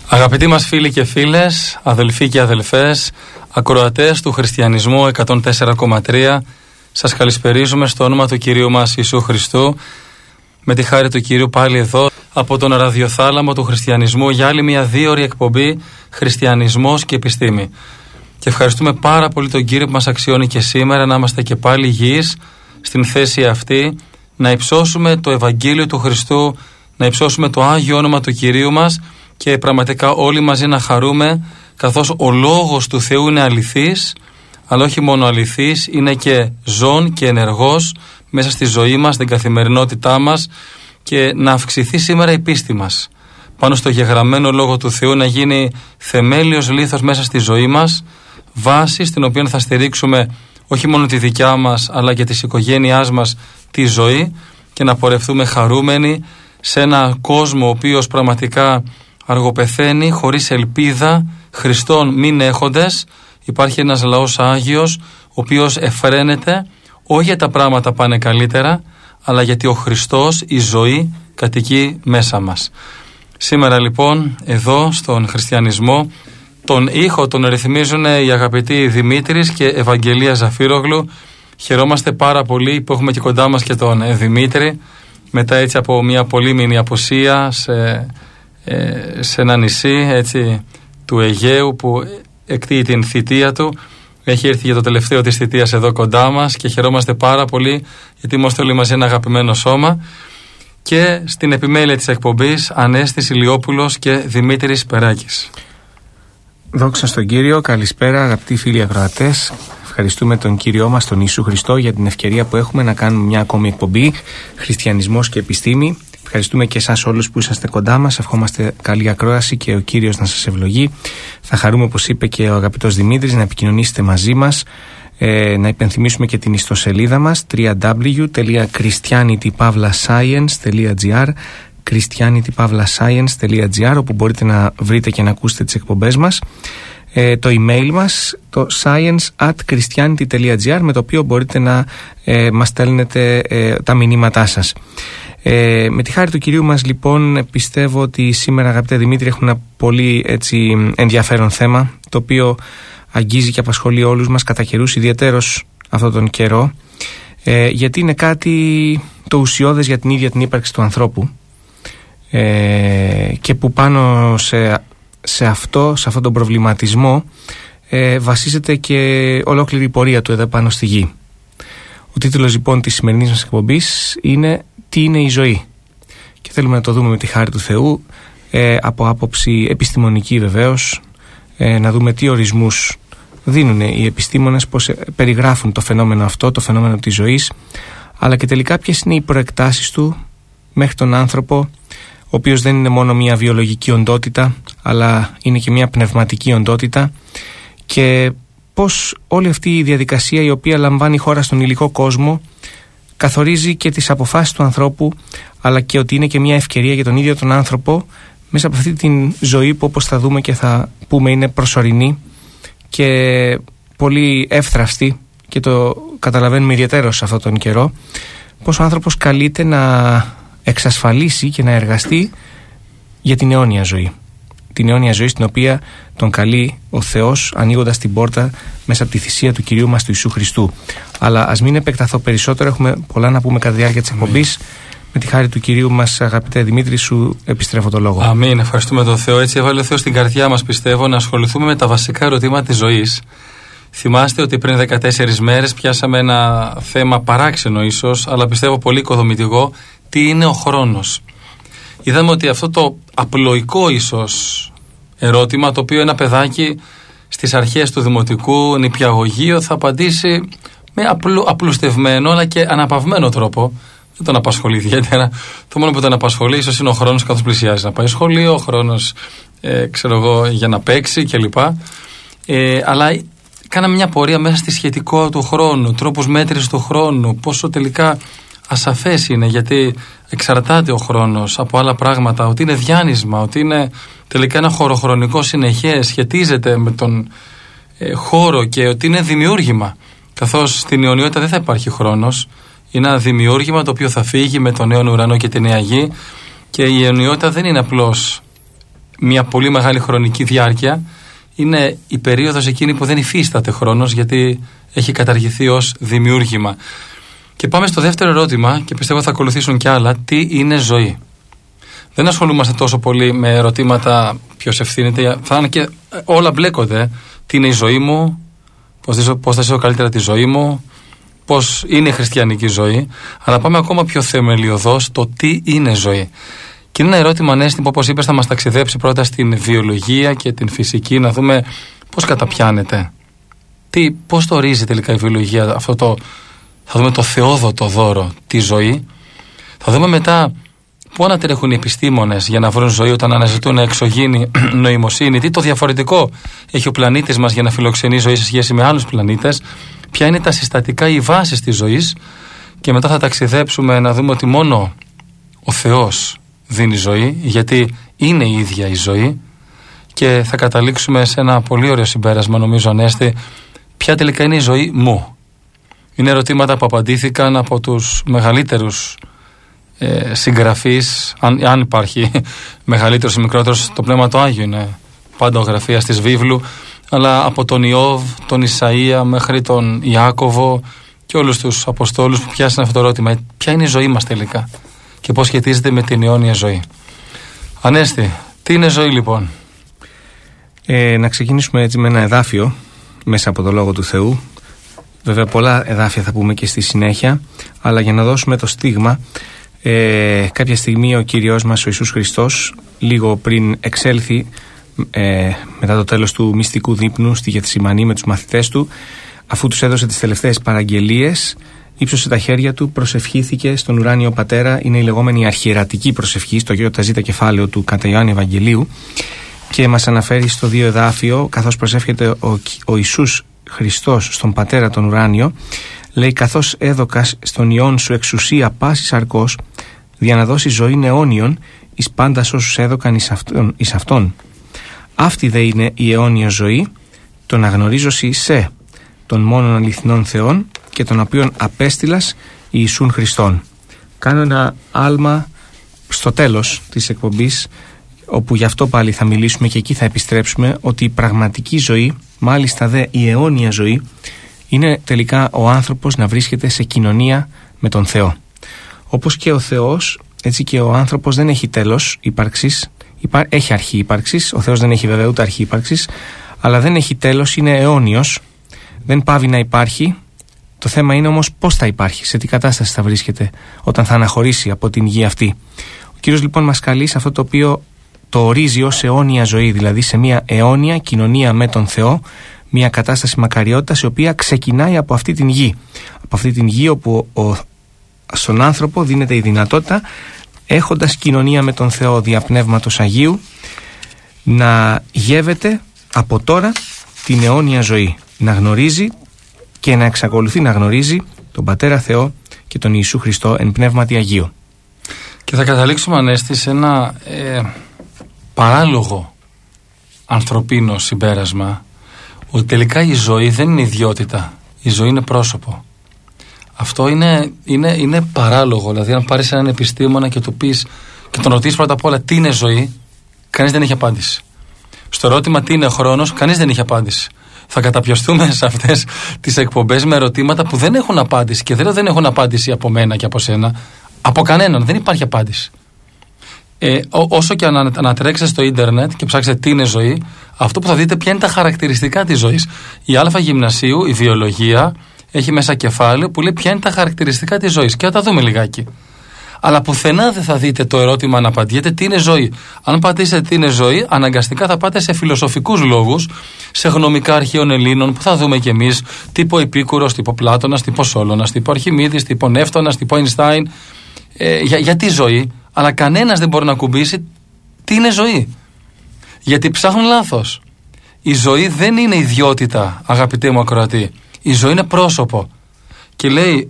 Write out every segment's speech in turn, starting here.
Αγαπητοί μας φίλοι και φίλες, αδελφοί και αδελφές, ακροατές του Χριστιανισμού 104,3, σας καλησπερίζουμε στο όνομα του Κυρίου μας Ιησού Χριστού, με τη χάρη του Κυρίου πάλι εδώ από τον ραδιοθάλαμο του Χριστιανισμού για άλλη μια 2ωρη εκπομπή Χριστιανισμός και Επιστήμη. Και ευχαριστούμε πάρα πολύ τον Κύριο που μας αξιώνει και σήμερα να είμαστε και πάλι υγιείς στην θέση αυτή, να υψώσουμε το Ευαγγέλιο του Χριστού, να υψώσουμε το Άγιο όνομα του Κυρίου μας και πραγματικά όλοι μαζί να χαρούμε, καθώς ο Λόγος του Θεού είναι αληθής, αλλά όχι μόνο αληθής, είναι και ζών και ενεργός μέσα στη ζωή μας, στην καθημερινότητά μας, και να αυξηθεί σήμερα η πίστη μας πάνω στο γεγραμμένο Λόγο του Θεού, να γίνει θεμέλιος λίθος μέσα στη ζωή μας, βάση στην οποία θα στηρίξουμε όχι μόνο τη δικιά μας αλλά και της οικογένειάς μας τη ζωή, και να πορευτούμε χαρούμενοι σε ένα κόσμο ο οποίος πραγματικά αργοπεθαίνει, χωρίς ελπίδα, Χριστόν μην έχοντες. Υπάρχει ένας λαός Άγιος, ο οποίος εφραίνεται, όχι για τα πράγματα πάνε καλύτερα, αλλά γιατί ο Χριστός, η ζωή, κατοικεί μέσα μας. Σήμερα λοιπόν, εδώ στον Χριστιανισμό, τον ήχο τον ρυθμίζουν οι αγαπητοί Δημήτρης και Ευαγγελία Ζαφύρογλου. Χαιρόμαστε πάρα πολύ που έχουμε και κοντά μας και τον Δημήτρη, μετά έτσι από μια πολύμηνη απουσία σε ένα νησί έτσι, του Αιγαίου, που εκτείει την θητεία του. Έχει έρθει για το τελευταίο της θητείας εδώ κοντά μας και χαιρόμαστε πάρα πολύ, γιατί είμαστε όλοι μαζί ένα αγαπημένο σώμα. Και στην επιμέλεια της εκπομπής Ανέστης Ηλιόπουλος και Δημήτρης Περάκης. Δόξα στον Κύριο, καλησπέρα αγαπητοί φίλοι ακροατές. Ευχαριστούμε τον Κύριό μας, τον Ιησού Χριστό, για την ευκαιρία που έχουμε να κάνουμε μια ακόμη εκπομπή Χριστιανισμός και Επιστήμη. Ευχαριστούμε και εσάς όλους που είσαστε κοντά μας. Ευχόμαστε καλή ακρόαση και ο Κύριος να σας ευλογεί. Θα χαρούμε, όπως είπε και ο αγαπητός Δημήτρης, να επικοινωνήσετε μαζί μας. Να υπενθυμίσουμε και την ιστοσελίδα μας www.christianitypavlascience.gr, christianitypavlascience.gr, όπου μπορείτε να βρείτε και να ακούσετε τις εκπομπές μας. Το email μας, το science@christianity.gr, με το οποίο μπορείτε να μας στέλνετε τα μηνύματά σας. Με τη χάρη του Κυρίου μας λοιπόν, πιστεύω ότι σήμερα, αγαπητέ Δημήτρη, έχουμε ένα πολύ έτσι ενδιαφέρον θέμα, το οποίο αγγίζει και απασχολεί όλους μας κατά καιρούς, ιδιαιτέρως αυτόν τον καιρό, γιατί είναι κάτι το ουσιώδες για την ίδια την ύπαρξη του ανθρώπου, και που πάνω σε αυτόν τον προβληματισμό βασίζεται και ολόκληρη η πορεία του εδώ πάνω στη γη. Ο τίτλος λοιπόν της σημερινής μας εκπομπής είναι «Τι είναι η ζωή?» και θέλουμε να το δούμε με τη χάρη του Θεού από άποψη επιστημονική βεβαίως, να δούμε τι ορισμούς δίνουν οι επιστήμονες, πώς περιγράφουν το φαινόμενο αυτό, το φαινόμενο της ζωής, αλλά και τελικά ποιες είναι οι προεκτάσεις του μέχρι τον άνθρωπο, ο οποίος δεν είναι μόνο μια βιολογική οντότητα, αλλά είναι και μια πνευματική οντότητα, και πώς όλη αυτή η διαδικασία η οποία λαμβάνει η χώρα στον υλικό κόσμο καθορίζει και τις αποφάσεις του ανθρώπου, αλλά και ότι είναι και μια ευκαιρία για τον ίδιο τον άνθρωπο μέσα από αυτή την ζωή που, όπως θα δούμε και θα πούμε, είναι προσωρινή και πολύ εύθραυστη, και το καταλαβαίνουμε ιδιαιτέρως σε αυτόν τον καιρό, πως ο άνθρωπος καλείται να εξασφαλίσει και να εργαστεί για την αιώνια ζωή. Την αιώνια ζωή στην οποία τον καλεί ο Θεός, ανοίγοντας την πόρτα μέσα από τη θυσία του Κυρίου μας του Ιησού Χριστού. Αλλά ας μην επεκταθώ περισσότερο, έχουμε πολλά να πούμε κατά τη διάρκεια της εκπομπής. Με τη χάρη του Κυρίου μας, αγαπητέ Δημήτρη, σου επιστρέφω το λόγο. Αμήν, ευχαριστούμε τον Θεό. Έτσι έβαλε ο Θεός στην καρδιά μας, πιστεύω, να ασχοληθούμε με τα βασικά ερωτήματα της ζωής. Θυμάστε ότι πριν 14 μέρες πιάσαμε ένα θέμα παράξενο ίσως, αλλά πιστεύω πολύ οικοδομητικό. Τι είναι ο χρόνος? Είδαμε ότι αυτό το απλοϊκό ίσως ερώτημα, το οποίο ένα παιδάκι στις αρχές του δημοτικού νηπιαγωγείο θα απαντήσει με απλουστευμένο αλλά και αναπαυμένο τρόπο. Δεν τον απασχολεί ιδιαίτερα. Το μόνο που τον απασχολεί ίσως είναι ο χρόνος καθώς πλησιάζει να πάει σχολείο, ο χρόνος για να παίξει κλπ. Αλλά κάναμε μια πορεία μέσα στη σχετικό του χρόνου, τρόπους μέτρησης του χρόνου, πόσο τελικά ασαφές είναι, γιατί εξαρτάται ο χρόνος από άλλα πράγματα, ότι είναι διάνυσμα, ότι είναι τελικά ένα χωροχρονικό συνεχές, σχετίζεται με τον χώρο, και ότι είναι δημιούργημα, καθώς στην αιωνιότητα δεν θα υπάρχει χρόνος. Είναι ένα δημιούργημα το οποίο θα φύγει με τον νέο ουρανό και τη νέα γη, και η αιωνιότητα δεν είναι απλώς μια πολύ μεγάλη χρονική διάρκεια, είναι η περίοδος εκείνη που δεν υφίσταται χρόνος, γιατί έχει καταργηθεί ως δημιούργημα. Και πάμε στο δεύτερο ερώτημα, και πιστεύω θα ακολουθήσουν κι άλλα. Τι είναι ζωή? Δεν ασχολούμαστε τόσο πολύ με ερωτήματα ποιος ευθύνεται, θα είναι και όλα μπλέκονται. Τι είναι η ζωή μου, πώς θα ζήσω καλύτερα τη ζωή μου, πώς είναι η χριστιανική ζωή, αλλά πάμε ακόμα πιο θεμελιωδώς το τι είναι ζωή. Και είναι ένα ερώτημα, Ανέστη, που όπως είπες θα μας ταξιδέψει πρώτα στην βιολογία και την φυσική, να δούμε πώς καταπιάνεται. Πώς το ορίζει τελικά η βιολογία αυτό θα δούμε το θεόδοτο δώρο, τη ζωή. Θα δούμε μετά πού ανατρέχουν οι επιστήμονες για να βρουν ζωή όταν αναζητούν εξωγήινη νοημοσύνη, τι το διαφορετικό έχει ο πλανήτης μας για να φιλοξενεί ζωή σε σχέση με άλλους πλανήτες, ποια είναι τα συστατικά ή βάσεις της ζωής, και μετά θα ταξιδέψουμε να δούμε ότι μόνο ο Θεός δίνει ζωή, γιατί είναι η ίδια η ζωή, και θα καταλήξουμε σε ένα πολύ ωραίο συμπέρασμα, νομίζω, Ανέστη, ποια τελικά είναι η ζωή μου. Είναι ερωτήματα που απαντήθηκαν από τους μεγαλύτερους συγγραφείς, αν υπάρχει μεγαλύτερος ή μικρότερος, το Πνεύμα το Άγιο είναι πάντα ο γραφείας της βίβλου, αλλά από τον Ιώβ, τον Ισαΐα μέχρι τον Ιάκωβο και όλους τους Αποστόλους που πιάσαν αυτό το ερώτημα. Ποια είναι η ζωή μας τελικά και πώς σχετίζεται με την αιώνια ζωή? Ανέστη, τι είναι ζωή λοιπόν? Να ξεκινήσουμε έτσι με ένα εδάφιο μέσα από το Λόγο του Θεού. Βέβαια πολλά εδάφια θα πούμε και στη συνέχεια, αλλά για να δώσουμε το στίγμα, κάποια στιγμή ο Κύριος μας ο Ιησούς Χριστός, λίγο πριν εξέλθει μετά το τέλος του μυστικού δείπνου στη Γεθσιμανή με τους μαθητές του, αφού τους έδωσε τις τελευταίες παραγγελίες, ύψωσε τα χέρια του, προσευχήθηκε στον ουράνιο Πατέρα. Είναι η λεγόμενη αρχιερατική προσευχή στο ΙΖ κεφάλαιο του κατά Ιωάννη Ευαγγελίου, και μας αναφέρει στο 2 εδάφιο, καθώς προσεύχεται ο Ιησούς Χριστός στον Πατέρα τον ουράνιο, λέει: καθώς έδωκας στον Υιόν σου εξουσία πάσης αρκός, δια να δώσει ζωήν αιώνιον εις πάντας όσους έδωκαν εις αυτόν. Αυτή δε είναι η αιώνια ζωή, το να γνωρίζωσι σε τον μόνον αληθινών Θεόν και τον οποίον απέστειλας Ιησούν Χριστόν. Κάνω ένα άλμα στο τέλος της εκπομπής, όπου γι' αυτό πάλι θα μιλήσουμε και εκεί θα επιστρέψουμε, ότι η πραγματική ζωή, μάλιστα δε η αιώνια ζωή, είναι τελικά ο άνθρωπος να βρίσκεται σε κοινωνία με τον Θεό. Όπως και ο Θεός, έτσι και ο άνθρωπος δεν έχει τέλος ύπαρξης, έχει αρχή ύπαρξης. Ο Θεός δεν έχει βέβαια ούτε αρχή ύπαρξης, αλλά δεν έχει τέλος, είναι αιώνιος, δεν πάβει να υπάρχει. Το θέμα είναι όμως πώς θα υπάρχει, σε τι κατάσταση θα βρίσκεται όταν θα αναχωρήσει από την γη αυτή. Ο Κύριος λοιπόν μας καλεί σε αυτό το οποίο το ορίζει ως αιώνια ζωή, δηλαδή σε μια αιώνια κοινωνία με τον Θεό, μια κατάσταση μακαριότητας η οποία ξεκινάει από αυτή την γη. Από αυτή την γη όπου στον άνθρωπο δίνεται η δυνατότητα, έχοντας κοινωνία με τον Θεό δια Πνεύματος Αγίου, να γεύεται από τώρα την αιώνια ζωή, να γνωρίζει και να εξακολουθεί να γνωρίζει τον Πατέρα Θεό και τον Ιησού Χριστό εν Πνεύματι Αγίου. Και θα καταλήξουμε, Ανέστη, σε ένα παράλογο ανθρωπίνο συμπέρασμα, ότι τελικά η ζωή δεν είναι ιδιότητα, η ζωή είναι πρόσωπο. Αυτό είναι παράλογο. Δηλαδή, αν πάρεις έναν επιστήμονα και του πεις και τον ρωτήσεις πρώτα απ' όλα τι είναι ζωή, κανείς δεν έχει απάντηση. Στο ερώτημα τι είναι χρόνος, κανείς δεν έχει απάντηση. Θα καταπιαστούμε σε αυτές τις εκπομπές με ερωτήματα που δεν έχουν απάντηση. Και δεν έχουν απάντηση από μένα και από σένα, από κανέναν. Δεν υπάρχει απάντηση. Όσο και αν ανατρέξετε στο ίντερνετ και ψάξετε τι είναι ζωή, αυτό που θα δείτε ποια είναι τα χαρακτηριστικά της ζωής. Η Α Γυμνασίου, η βιολογία, έχει μέσα κεφάλαιο που λέει ποια είναι τα χαρακτηριστικά της ζωής. Και θα τα δούμε λιγάκι. Αλλά πουθενά δεν θα δείτε το ερώτημα να απαντιέται τι είναι ζωή. Αν πατήσετε τι είναι ζωή, αναγκαστικά θα πάτε σε φιλοσοφικούς λόγους, σε γνωμικά αρχαίων Ελλήνων που θα δούμε κι εμείς, τύπο Επίκουρος, τύπο Πλάτωνας, τύπο Σόλωνας, τύπο Αρχιμίδης, τύπο Νεύτωνας, τύπο Αϊνστάιν. Γιατί ζωή, αλλά κανένας δεν μπορεί να ακουμπήσει τι είναι ζωή. Γιατί ψάχνουν λάθος. Η ζωή δεν είναι ιδιότητα, αγαπητέ μου ακροατή. Η ζωή είναι πρόσωπο. Και λέει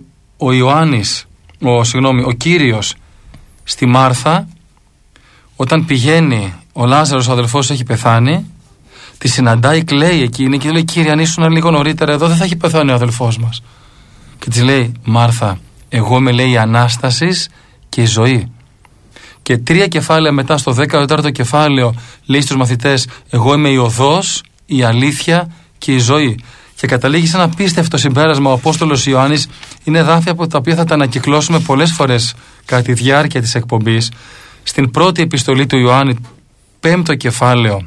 ο Κύριος στη Μάρθα, όταν πηγαίνει ο Λάζαρος ο αδελφός έχει πεθάνει, τη συναντάει, κλαίει εκείνη και λέει: Κύριε, αν ήσουν λίγο νωρίτερα εδώ δεν θα έχει πεθάνει ο αδελφός μας. Και της λέει: Μάρθα, εγώ με, λέει, η Ανάστασης και η ζωή. Και 3 κεφάλαια μετά, στο 14ο κεφάλαιο, λέει στους μαθητές: εγώ είμαι η οδός, η αλήθεια και η ζωή. Και καταλήγει σε ένα απίστευτο συμπέρασμα ο Απόστολος Ιωάννης. Είναι εδάφια από τα οποία θα τα ανακυκλώσουμε πολλές φορές κατά τη διάρκεια της εκπομπής. Στην πρώτη επιστολή του Ιωάννη, 5ο κεφάλαιο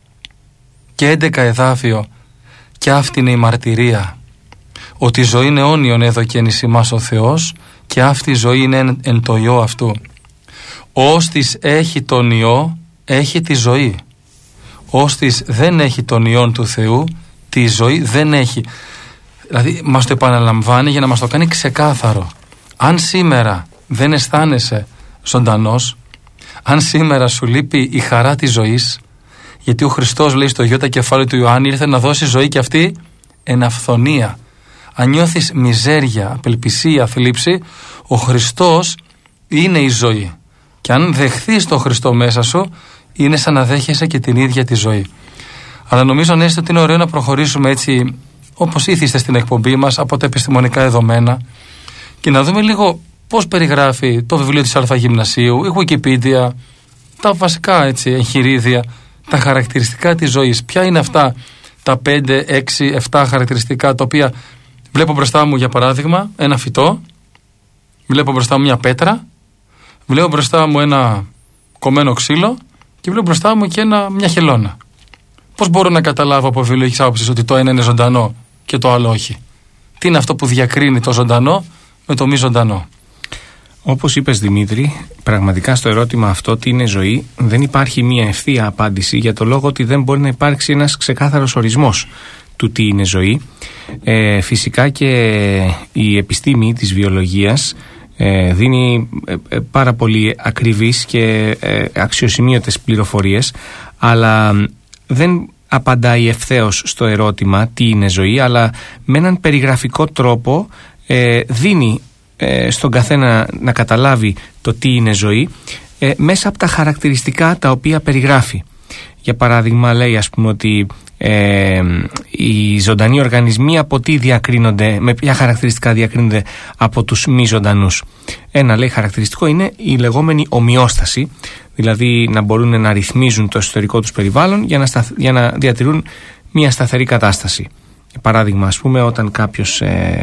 και 11 εδάφιο: και αυτή είναι η μαρτυρία, ότι η ζωή είναι αιώνιον έδωκεν εις ημάς ο Θεός, και αυτή η ζωή είναι εν το Υιό αυτού. Όστις έχει τον Υιό, έχει τη ζωή. Όστις δεν έχει τον Υιόν του Θεού, τη ζωή δεν έχει. Δηλαδή μας το επαναλαμβάνει για να μας το κάνει ξεκάθαρο. Αν σήμερα δεν αισθάνεσαι ζωντανός, αν σήμερα σου λείπει η χαρά της ζωής, γιατί ο Χριστός, λέει στο Ιώτα κεφάλαιο του Ιωάννη, ήρθε να δώσει ζωή και αυτή εν αυθονία. Αν νιώθεις μιζέρια, απελπισία, θλίψη, ο Χριστός είναι η ζωή. Και αν δεχθείς τον Χριστό μέσα σου, είναι σαν να δέχεσαι και την ίδια τη ζωή. Αλλά νομίζω, Ανέστη, ότι είναι ωραίο να προχωρήσουμε έτσι, όπως ήθιστε στην εκπομπή μας, από τα επιστημονικά δεδομένα και να δούμε λίγο πώς περιγράφει το βιβλίο της Αλφα Γυμνασίου, η Wikipedia, τα βασικά έτσι εγχειρίδια, τα χαρακτηριστικά της ζωής. Ποια είναι αυτά τα 5, 6, 7 χαρακτηριστικά τα οποία βλέπω μπροστά μου, για παράδειγμα, ένα φυτό, βλέπω μπροστά μου μια πέτρα, βλέπω μπροστά μου ένα κομμένο ξύλο και βλέπω μπροστά μου και μια χελώνα. Πώς μπορώ να καταλάβω από βιολογικής άποψης ότι το ένα είναι ζωντανό και το άλλο όχι? Τι είναι αυτό που διακρίνει το ζωντανό με το μη ζωντανό? Όπως είπες, Δημήτρη, πραγματικά στο ερώτημα αυτό, τι είναι ζωή, δεν υπάρχει μία ευθεία απάντηση, για το λόγο ότι δεν μπορεί να υπάρξει ένας ξεκάθαρος ορισμός του τι είναι ζωή. Φυσικά και η επιστήμη της βιολογίας δίνει πάρα πολύ ακριβείς και αξιοσημείωτες πληροφορίες, αλλά δεν απαντάει ευθέως στο ερώτημα τι είναι ζωή, αλλά με έναν περιγραφικό τρόπο δίνει στον καθένα να καταλάβει το τι είναι ζωή μέσα από τα χαρακτηριστικά τα οποία περιγράφει. Για παράδειγμα, λέει, ας πούμε, ότι οι ζωντανοί οργανισμοί από τι διακρίνονται, με ποια χαρακτηριστικά διακρίνονται από τους μη ζωντανούς. Ένα, λέει, χαρακτηριστικό είναι η λεγόμενη ομοιόσταση, δηλαδή να μπορούν να ρυθμίζουν το εσωτερικό τους περιβάλλον για να διατηρούν μια σταθερή κατάσταση. Για παράδειγμα, ας πούμε, όταν κάποιος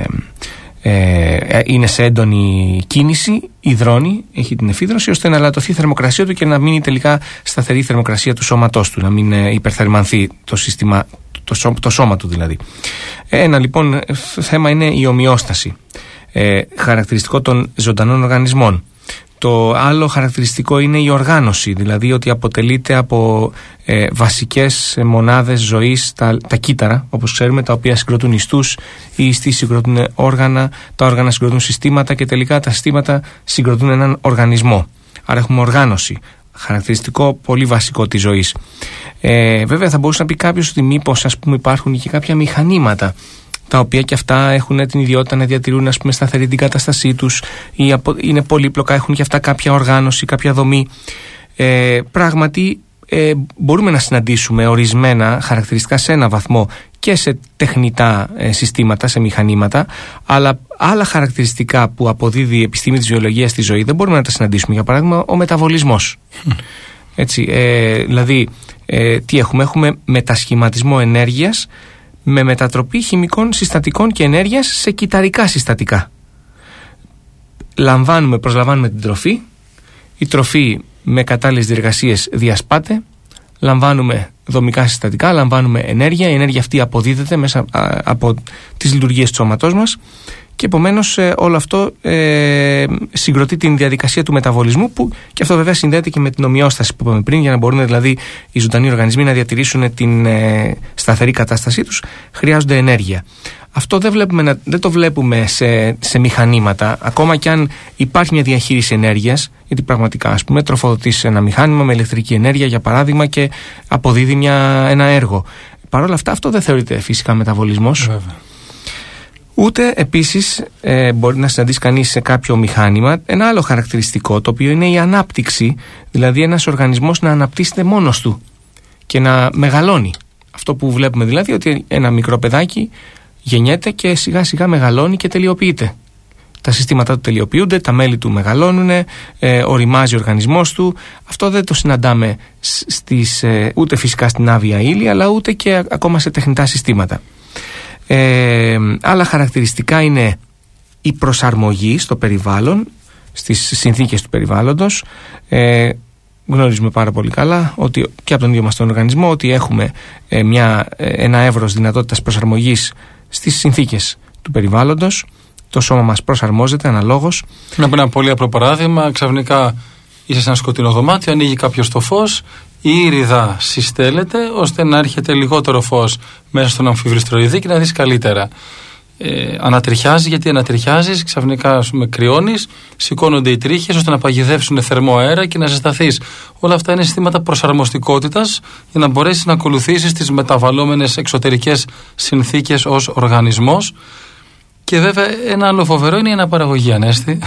είναι σε έντονη κίνηση, υδρώνει, έχει την εφίδρωση, ώστε να λατωθεί η θερμοκρασία του και να μείνει τελικά σταθερή η θερμοκρασία του σώματός του, να μην υπερθερμανθεί το σύστημα, το σώμα του δηλαδή. Ένα λοιπόν θέμα είναι η ομοιόσταση, χαρακτηριστικό των ζωντανών οργανισμών. Το άλλο χαρακτηριστικό είναι η οργάνωση, δηλαδή ότι αποτελείται από βασικές μονάδες ζωής, τα κύτταρα, όπως ξέρουμε, τα οποία συγκροτούν ιστούς, οι ιστοί συγκροτούν όργανα, τα όργανα συγκροτούν συστήματα και τελικά τα συστήματα συγκροτούν έναν οργανισμό. Άρα έχουμε οργάνωση, χαρακτηριστικό πολύ βασικό της ζωής. Βέβαια θα μπορούσε να πει κάποιος ότι μήπως, ας πούμε, υπάρχουν και κάποια μηχανήματα τα οποία και αυτά έχουν την ιδιότητα να διατηρούν, ας πούμε, σταθερή την κατάστασή τους, ή είναι πολύπλοκα, έχουν και αυτά κάποια οργάνωση, κάποια δομή. Πράγματι μπορούμε να συναντήσουμε ορισμένα χαρακτηριστικά σε ένα βαθμό και σε τεχνητά συστήματα, σε μηχανήματα, αλλά άλλα χαρακτηριστικά που αποδίδει η επιστήμη της βιολογίας στη ζωή δεν μπορούμε να τα συναντήσουμε. Για παράδειγμα, ο μεταβολισμός. Έτσι, δηλαδή, τι έχουμε? Έχουμε μετασχηματισμό ενέργειας με μετατροπή χημικών συστατικών και ενέργειας σε κυταρικά συστατικά. Προσλαμβάνουμε την τροφή, η τροφή με κατάλληλες διεργασίες διασπάται, λαμβάνουμε δομικά συστατικά, λαμβάνουμε ενέργεια, η ενέργεια αυτή αποδίδεται μέσα από τις λειτουργίες του σώματός μας και επομένως όλο αυτό συγκροτεί την διαδικασία του μεταβολισμού, που και αυτό βέβαια συνδέεται και με την ομοιόσταση που είπαμε πριν. Για να μπορούν δηλαδή οι ζωντανοί οργανισμοί να διατηρήσουν την σταθερή κατάστασή τους, χρειάζονται ενέργεια. Αυτό δεν το βλέπουμε σε μηχανήματα, ακόμα και αν υπάρχει μια διαχείριση ενέργειας, γιατί πραγματικά, ας πούμε, τροφοδοτείς ένα μηχάνημα με ηλεκτρική ενέργεια, για παράδειγμα, και αποδίδει ένα έργο. Παρ' όλα αυτά, αυτό δεν θεωρείται φυσικά μεταβολισμός. Βέβαια. Ούτε επίσης μπορεί να συναντήσει κανείς σε κάποιο μηχάνημα ένα άλλο χαρακτηριστικό, το οποίο είναι η ανάπτυξη, δηλαδή ένας οργανισμός να αναπτύσσεται μόνος του και να μεγαλώνει. Αυτό που βλέπουμε δηλαδή, ότι ένα μικρό παιδάκι γεννιέται και σιγά σιγά μεγαλώνει και τελειοποιείται. Τα συστήματά του τελειοποιούνται, τα μέλη του μεγαλώνουν, οριμάζει ο οργανισμός του. Αυτό δεν το συναντάμε ούτε φυσικά στην άβια ύλη, αλλά ούτε και ακόμα σε τεχνητά συστήματα. Άλλα χαρακτηριστικά είναι η προσαρμογή στο περιβάλλον, στις συνθήκες του περιβάλλοντος. Γνωρίζουμε πάρα πολύ καλά ότι και από τον ίδιο μας τον οργανισμό ότι έχουμε ένα εύρος δυνατότητας προσαρμογής στις συνθήκες του περιβάλλοντος. Το σώμα μας προσαρμόζεται αναλόγως. Να πω ένα πολύ απλό παράδειγμα. Ξαφνικά είσαι σε ένα σκοτεινό δωμάτιο, ανοίγει κάποιος το φως, η ήριδα συστέλλεται ώστε να έρχεται λιγότερο φως μέσα στον αμφιβριστροειδή και να δεις καλύτερα. Ανατριχιάζει, γιατί ανατριχιάζεις, ξαφνικά κρυώνεις, σηκώνονται οι τρίχες ώστε να παγιδεύσουν θερμό αέρα και να ζεσταθείς. Όλα αυτά είναι συστήματα προσαρμοστικότητας για να μπορέσεις να ακολουθήσεις τις μεταβαλλόμενες εξωτερικές συνθήκες ως οργανισμός. Και βέβαια ένα άλλο φοβερό είναι η αναπαραγωγή, Ανέστη.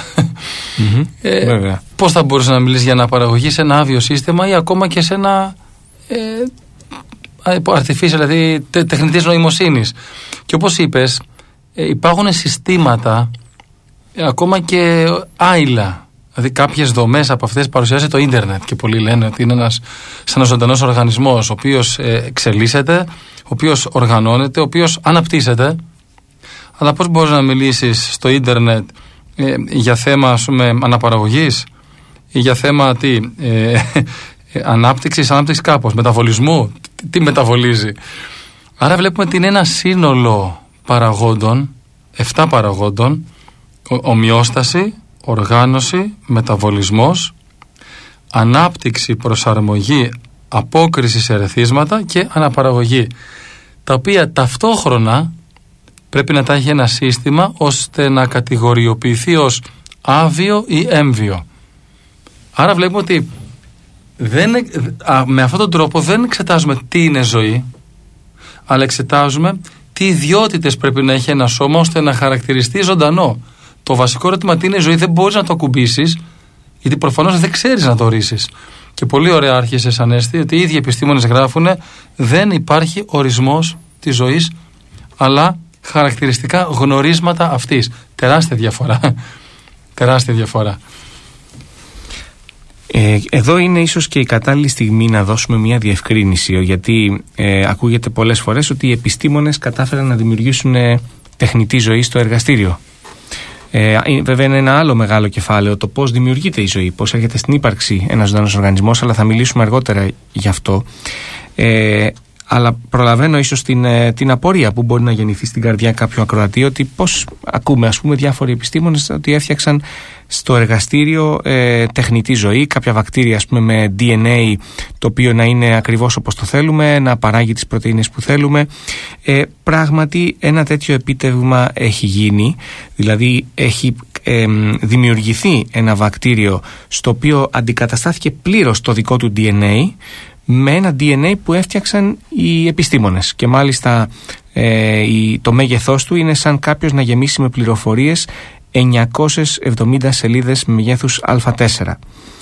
Πώς θα μπορείς να μιλήσεις για αναπαραγωγή σε ένα άβιο σύστημα ή ακόμα και σε ένα artificial, δηλαδή τεχνητής νοημοσύνης. Και όπως είπες, υπάρχουν συστήματα ακόμα και άειλα. Δηλαδή κάποιες δομές από αυτές παρουσιάζει το ίντερνετ και πολλοί λένε ότι είναι σαν ζωντανός οργανισμός ο οποίος εξελίσσεται, ο οποίος οργανώνεται, ο οποίος αναπτύσσεται. Αλλά πώς μπορείς να μιλήσεις στο ίντερνετ για θέμα αναπαραγωγής ή για θέμα ανάπτυξης κάπως, μεταβολισμού, τι μεταβολίζει. Άρα βλέπουμε ότι είναι ένα σύνολο παραγόντων, 7 παραγόντων: ομοιόσταση, οργάνωση, μεταβολισμός, ανάπτυξη, προσαρμογή, απόκριση σε ερεθίσματα και αναπαραγωγή, τα οποία ταυτόχρονα πρέπει να τα έχει ένα σύστημα ώστε να κατηγοριοποιηθεί ως άβιο ή έμβιο. Άρα βλέπουμε ότι με αυτόν τον τρόπο δεν εξετάζουμε τι είναι ζωή, αλλά εξετάζουμε τι ιδιότητες πρέπει να έχει ένα σώμα ώστε να χαρακτηριστεί ζωντανό. Το βασικό ερώτημα τι είναι ζωή δεν μπορείς να το ακουμπήσεις, γιατί προφανώς δεν ξέρεις να το ορίσεις. Και πολύ ωραία άρχισες, Ανέστη, ότι οι ίδιοι επιστήμονες γράφουν δεν υπάρχει ορισμός της ζωής, αλλά χαρακτηριστικά γνωρίσματα αυτής. Τεράστια διαφορά. Τεράστια διαφορά. Εδώ είναι ίσως και η κατάλληλη στιγμή να δώσουμε μια διευκρίνηση, γιατί ακούγεται πολλές φορές ότι οι επιστήμονες κατάφεραν να δημιουργήσουν τεχνητή ζωή στο εργαστήριο. Βέβαια είναι ένα άλλο μεγάλο κεφάλαιο το πώς δημιουργείται η ζωή, πώς έρχεται στην ύπαρξη ένας ζωντανός οργανισμός, αλλά θα μιλήσουμε αργότερα γι' αυτό. Αλλά προλαβαίνω ίσως την απορία που μπορεί να γεννηθεί στην καρδιά κάποιου ακροατή, ότι πώς ακούμε, ας πούμε, διάφοροι επιστήμονες ότι έφτιαξαν στο εργαστήριο τεχνητή ζωή, κάποια βακτήρια, ας πούμε, με DNA το οποίο να είναι ακριβώς όπως το θέλουμε, να παράγει τις πρωτεΐνες που θέλουμε. Πράγματι ένα τέτοιο επίτευγμα έχει γίνει, δηλαδή έχει δημιουργηθεί ένα βακτήριο στο οποίο αντικαταστάθηκε πλήρως το δικό του DNA με ένα DNA που έφτιαξαν οι επιστήμονες, και μάλιστα το μέγεθός του είναι σαν κάποιος να γεμίσει με πληροφορίες 970 σελίδες μεγέθους Α4.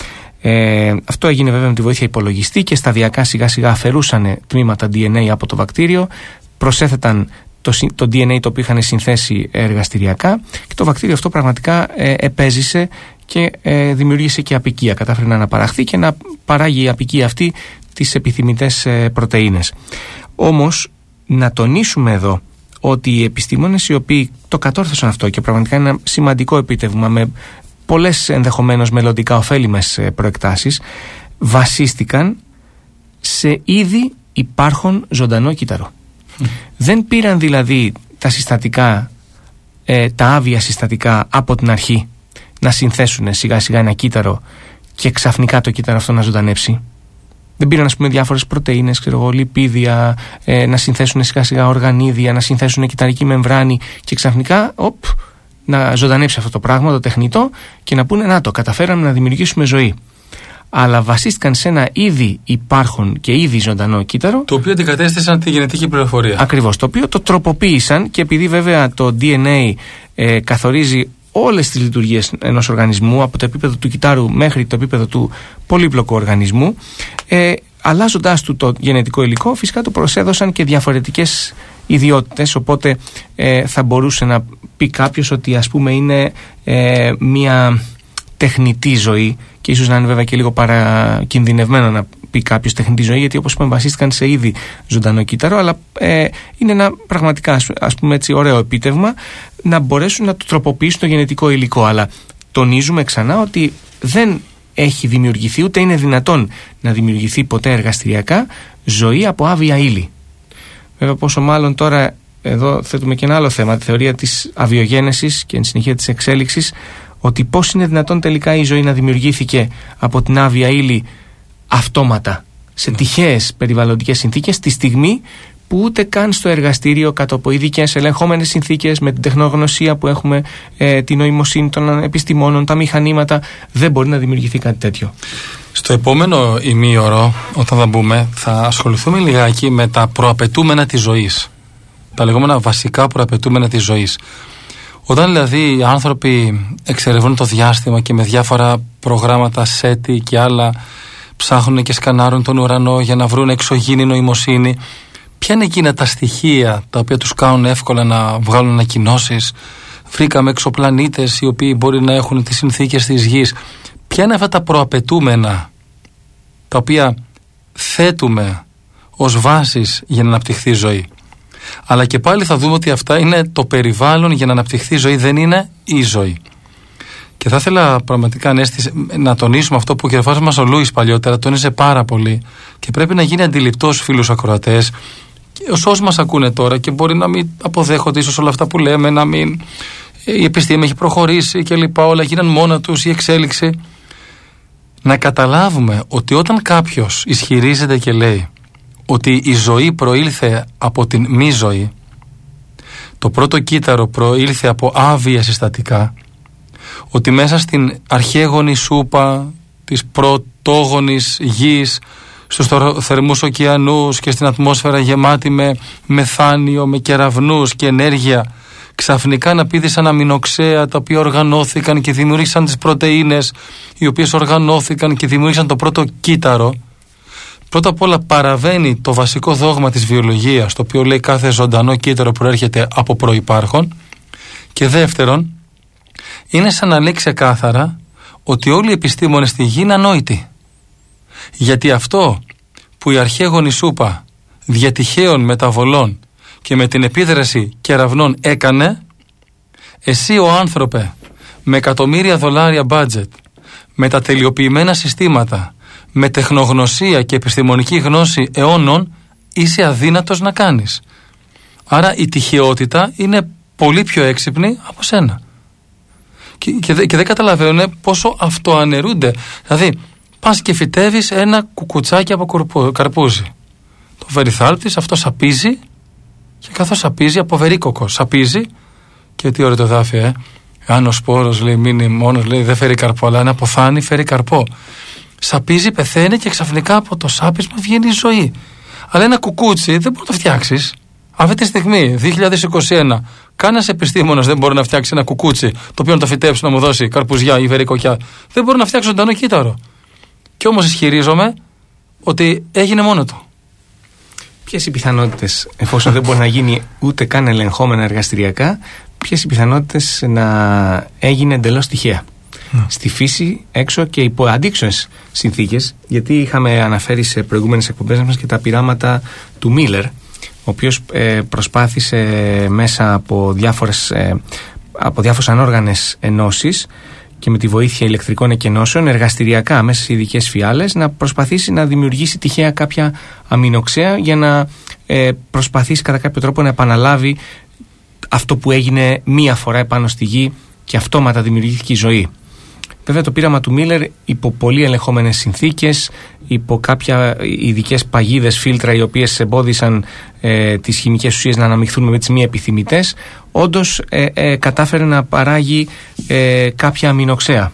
Αυτό έγινε βέβαια με τη βοήθεια υπολογιστή και σταδιακά σιγά σιγά αφαιρούσαν τμήματα DNA από το βακτήριο, προσέθεταν το DNA το οποίο είχαν συνθέσει εργαστηριακά και το βακτήριο αυτό πραγματικά επέζησε και δημιούργησε και αποικία. Κατάφερε να αναπαραχθεί και να παράγει η αποικία αυτή τις επιθυμητές πρωτεΐνες. Όμως να τονίσουμε εδώ ότι οι επιστήμονες οι οποίοι το κατόρθωσαν αυτό, και πραγματικά είναι ένα σημαντικό επίτευγμα με πολλές ενδεχομένως μελλοντικά ωφέλιμες προεκτάσεις, βασίστηκαν σε ήδη υπάρχον ζωντανό κύτταρο. Δεν πήραν δηλαδή τα συστατικά, τα άβια συστατικά από την αρχή να συνθέσουν σιγά σιγά ένα κύτταρο και ξαφνικά το κύτταρο αυτό να ζωντανέψει. Δεν πήραν, ας πούμε, διάφορες πρωτεΐνες, λιπίδια, να συνθέσουν σιγά σιγά οργανίδια, να συνθέσουν κυτταρική μεμβράνη και ξαφνικά να ζωντανέψει αυτό το πράγμα, το τεχνητό, και να πούνε να το καταφέραμε να δημιουργήσουμε ζωή. Αλλά βασίστηκαν σε ένα ήδη υπάρχον και ήδη ζωντανό κύτταρο, το οποίο αντικατέστησαν τη γενετική πληροφορία. Ακριβώς, το οποίο το τροποποίησαν, και επειδή βέβαια το DNA καθορίζει όλες τις λειτουργίες ενός οργανισμού, από το επίπεδο του κυττάρου μέχρι το επίπεδο του πολύπλοκου οργανισμού, αλλάζοντάς του το γενετικό υλικό, φυσικά το προσέδωσαν και διαφορετικές ιδιότητες, οπότε θα μπορούσε να πει κάποιος ότι ας πούμε είναι μια τεχνητή ζωή, και ίσως να είναι βέβαια και λίγο παρακινδυνευμένο να πει κάποιος τεχνητή ζωή, γιατί όπως είπαμε βασίστηκαν σε ήδη ζωντανό κύτταρο, αλλά είναι ένα πραγματικά ας πούμε έτσι ωραίο επίτευγμα να μπορέσουν να το τροποποιήσουν το γενετικό υλικό. Αλλά τονίζουμε ξανά ότι δεν έχει δημιουργηθεί, ούτε είναι δυνατόν να δημιουργηθεί ποτέ εργαστηριακά ζωή από άβια ύλη. Βέβαια, πόσο μάλλον τώρα εδώ θέτουμε και ένα άλλο θέμα, τη θεωρία της αβιογένεσης και εν συνεχεία της εξέλιξης, ότι πώς είναι δυνατόν τελικά η ζωή να δημιουργήθηκε από την άβια ύλη αυτόματα, σε τυχαίες περιβαλλοντικές συνθήκες, τη στιγμή που ούτε καν στο εργαστήριο, κάτω από ειδικές ελεγχόμενες συνθήκες, με την τεχνογνωσία που έχουμε, την νοημοσύνη των επιστημόνων, τα μηχανήματα, δεν μπορεί να δημιουργηθεί κάτι τέτοιο. Στο επόμενο ημίωρο, όταν θα μπούμε, θα ασχοληθούμε λιγάκι με τα προαπαιτούμενα της ζωής. Τα λεγόμενα βασικά προαπαιτούμενα της ζωής. Όταν δηλαδή οι άνθρωποι εξερευνούν το διάστημα και με διάφορα προγράμματα SETI και άλλα ψάχνουν και σκανάρουν τον ουρανό για να βρουν εξωγήινη νοημοσύνη, ποια είναι εκείνα τα στοιχεία τα οποία τους κάνουν εύκολα να βγάλουν ανακοινώσεις? Βρήκαμε εξωπλανήτες οι οποίοι μπορεί να έχουν τις συνθήκες της γης. Ποια είναι αυτά τα προαπαιτούμενα τα οποία θέτουμε ως βάσεις για να αναπτυχθεί η ζωή? Αλλά και πάλι θα δούμε ότι αυτά είναι το περιβάλλον για να αναπτυχθεί η ζωή, δεν είναι η ζωή. Και θα ήθελα πραγματικά να τονίσουμε αυτό που ο κ. μας ο Λούις παλιότερα τόνιζε πάρα πολύ και πρέπει να γίνει αντιληπτό στους φίλους ακροατές, όσοι μας ακούνε τώρα και μπορεί να μην αποδέχονται ίσως όλα αυτά που λέμε, να μην, η επιστήμη έχει προχωρήσει και λοιπά, όλα γίναν μόνα τους, η εξέλιξη. Να καταλάβουμε ότι όταν κάποιος ισχυρίζεται και λέει ότι η ζωή προήλθε από την μη ζωή, το πρώτο κύτταρο προήλθε από άβια συστατικά, ότι μέσα στην αρχαίγονη σούπα της πρωτόγονης γης, στους θερμούς ωκεανούς και στην ατμόσφαιρα γεμάτη με μεθάνιο, με κεραυνούς και ενέργεια, ξαφνικά αναπήδησαν αμινοξέα τα οποία οργανώθηκαν και δημιούργησαν τις πρωτεΐνες, οι οποίες οργανώθηκαν και δημιούργησαν το πρώτο κύτταρο. Πρώτα απ' όλα παραβαίνει το βασικό δόγμα της βιολογίας, το οποίο λέει κάθε ζωντανό κύτταρο προέρχεται από προϋπάρχον. Και δεύτερον, είναι σαν να λέει ξεκάθαρα ότι όλοι οι επιστήμονες στη γη είναι ανόητοι. Γιατί αυτό που η αρχαίγονη σούπα δια τυχαίων μεταβολών και με την επίδραση κεραυνών έκανε, εσύ ο άνθρωπε με εκατομμύρια δολάρια budget, με τα τελειοποιημένα συστήματα, με τεχνογνωσία και επιστημονική γνώση αιώνων, είσαι αδύνατος να κάνεις. Άρα η τυχαιότητα είναι πολύ πιο έξυπνη από σένα. Και δεν καταλαβαίνουν πόσο αυτοαναιρούνται. Δηλαδή, πας και φυτεύεις ένα κουκουτσάκι από καρπούζι. Το βεριθάλπτης, αυτό σαπίζει, και καθώς σαπίζει, από βερίκοκο σαπίζει, και τι ωραίο το δάφι, αν ο σπόρος, λέει, μείνει μόνος, λέει, δεν φέρει καρπό, αλλά αν αποθάνει, φέρει καρπό. Σαπίζει, πεθαίνει και ξαφνικά από το σάπισμα βγαίνει η ζωή. Αλλά ένα κουκούτσι δεν μπορεί να το φτιάξεις. Αυτή τη στιγμή, 2021, κανένας επιστήμονας δεν μπορεί να φτιάξει ένα κουκούτσι το οποίο να το φυτέψει, να μου δώσει καρπουζιά ή βερικοκιά. Δεν μπορεί να φτιάξει ζωντανό κύτταρο. Κι όμως ισχυρίζομαι ότι έγινε μόνο του. Ποιες οι πιθανότητες, εφόσον δεν μπορεί να γίνει ούτε καν ελεγχόμενα εργαστηριακά, ποιες οι πιθανότητες να έγινε εντελώς τυχαία? Στη φύση, έξω και υπό αντίξωες συνθήκες, γιατί είχαμε αναφέρει σε προηγούμενες εκπομπές μας και τα πειράματα του Μίλλερ, ο οποίος προσπάθησε μέσα από διάφορες ανόργανες ενώσεις και με τη βοήθεια ηλεκτρικών εκενώσεων εργαστηριακά μέσα σε ειδικές φιάλες να προσπαθήσει να δημιουργήσει τυχαία κάποια αμινοξέα για να προσπαθήσει κατά κάποιο τρόπο να επαναλάβει αυτό που έγινε μία φορά επάνω στη γη και αυτόματα δημιουργήθηκε η ζωή. Βέβαια το πείραμα του Μίλλερ υπό πολύ ελεγχόμενες συνθήκες, υπό κάποια ειδικές παγίδες, φίλτρα οι οποίες εμπόδισαν τις χημικές ουσίες να αναμειχθούν με τις μη επιθυμητές, όντως κατάφερε να παράγει κάποια αμινοξέα.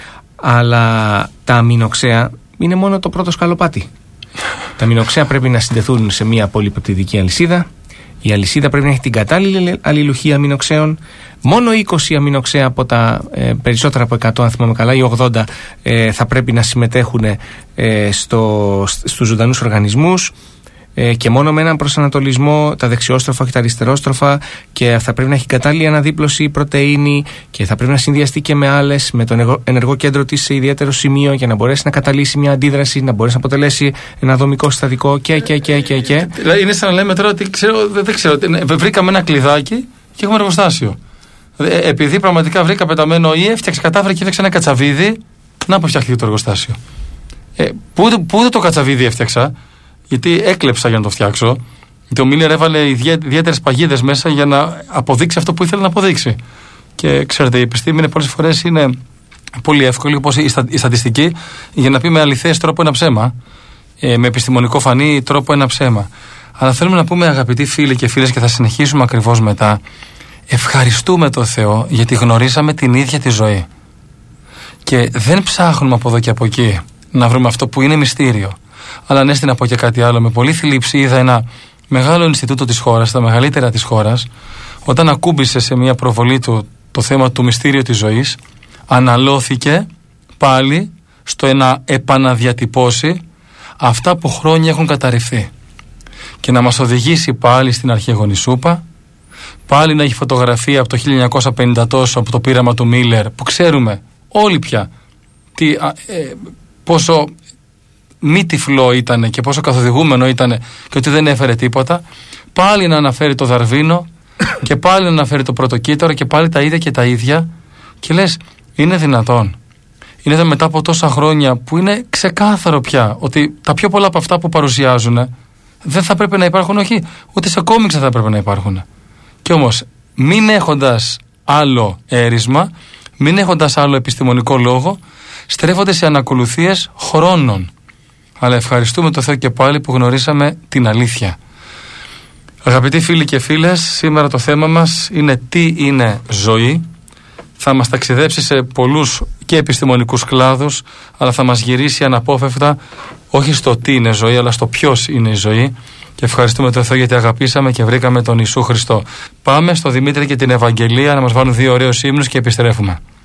Αλλά τα αμινοξέα είναι μόνο το πρώτο σκαλοπάτι. Τα αμινοξέα πρέπει να συνδεθούν σε μια πολυπεπτιδική αλυσίδα. Η αλυσίδα πρέπει να έχει την κατάλληλη αλληλουχία αμινοξέων. Μόνο 20 αμινοξέα από τα περισσότερα από 100, αν θυμάμαι καλά, ή 80 θα πρέπει να συμμετέχουν στους ζωντανούς οργανισμούς. και μόνο με έναν προσανατολισμό, τα δεξιόστροφα και τα αριστερόστροφα, και θα πρέπει να έχει κατάλληλη αναδίπλωση η πρωτεΐνη και θα πρέπει να συνδυαστεί και με άλλες, με το ενεργό κέντρο της σε ιδιαίτερο σημείο για να μπορέσει να καταλύσει μια αντίδραση, να μπορέσει να αποτελέσει ένα δομικό συστατικό και. Είναι σαν να λέμε τώρα ότι δεν ξέρω, βρήκαμε ένα κλειδάκι και έχουμε εργοστάσιο. Επειδή πραγματικά βρήκα πεταμένο ή κατάφερα και έφτιαξα ένα κατσαβίδι, να πω φτιάχτηκε το εργοστάσιο. Πού το κατσαβίδι έφτιαξα, γιατί έκλεψα για να το φτιάξω. Γιατί ο Μίλλερ έβαλε ιδιαίτερες παγίδες μέσα για να αποδείξει αυτό που ήθελε να αποδείξει. Και ξέρετε, η επιστήμη πολλές φορές είναι πολύ εύκολη, όπως η στατιστική, για να πει με αληθές τρόπο ένα ψέμα. Με επιστημονικό φανή τρόπο ένα ψέμα. Αλλά θέλουμε να πούμε, αγαπητοί φίλοι και φίλες, και θα συνεχίσουμε ακριβώς μετά, ευχαριστούμε τον Θεό γιατί γνωρίσαμε την ίδια τη ζωή. Και δεν ψάχνουμε από εδώ και από εκεί να βρούμε αυτό που είναι μυστήριο. Αλλά ανέστηνα να πω και κάτι άλλο. Με πολύ θλίψη είδα ένα μεγάλο Ινστιτούτο της χώρας, τα μεγαλύτερα της χώρας, όταν ακούμπησε σε μια προβολή του το θέμα του μυστήριου της ζωής, αναλώθηκε πάλι στο να επαναδιατυπώσει αυτά που χρόνια έχουν καταρριφθεί και να μας οδηγήσει πάλι στην αρχαίγονη σούπα, πάλι να έχει φωτογραφία από το 1950 τόσο, από το πείραμα του Μίλλερ, που ξέρουμε όλοι πια πόσο μη τυφλό ήταν και πόσο καθοδηγούμενο ήταν και ότι δεν έφερε τίποτα, πάλι να αναφέρει το Δαρβίνο και πάλι να αναφέρει το Πρωτοκύτταρο και πάλι τα ίδια και τα ίδια, και λες, είναι δυνατόν? Είναι μετά από τόσα χρόνια που είναι ξεκάθαρο πια ότι τα πιο πολλά από αυτά που παρουσιάζουν δεν θα πρέπει να υπάρχουν, όχι, ούτε σε κόμιξ θα πρέπει να υπάρχουν. Και όμως, μην έχοντας άλλο έρισμα, μην έχοντας άλλο επιστημονικό λόγο, στρέφονται σε ανακολουθίες χρόνων. Αλλά ευχαριστούμε τον Θεό και πάλι που γνωρίσαμε την αλήθεια. Αγαπητοί φίλοι και φίλες, σήμερα το θέμα μας είναι τι είναι ζωή. Θα μας ταξιδέψει σε πολλούς και επιστημονικούς κλάδους, αλλά θα μας γυρίσει αναπόφευκτα όχι στο τι είναι ζωή, αλλά στο ποιος είναι η ζωή. Και ευχαριστούμε τον Θεό γιατί αγαπήσαμε και βρήκαμε τον Ιησού Χριστό. Πάμε στο Δημήτρη και την Ευαγγελία να μας βάλουν 2 ωραίους ύμνους και επιστρέφουμε.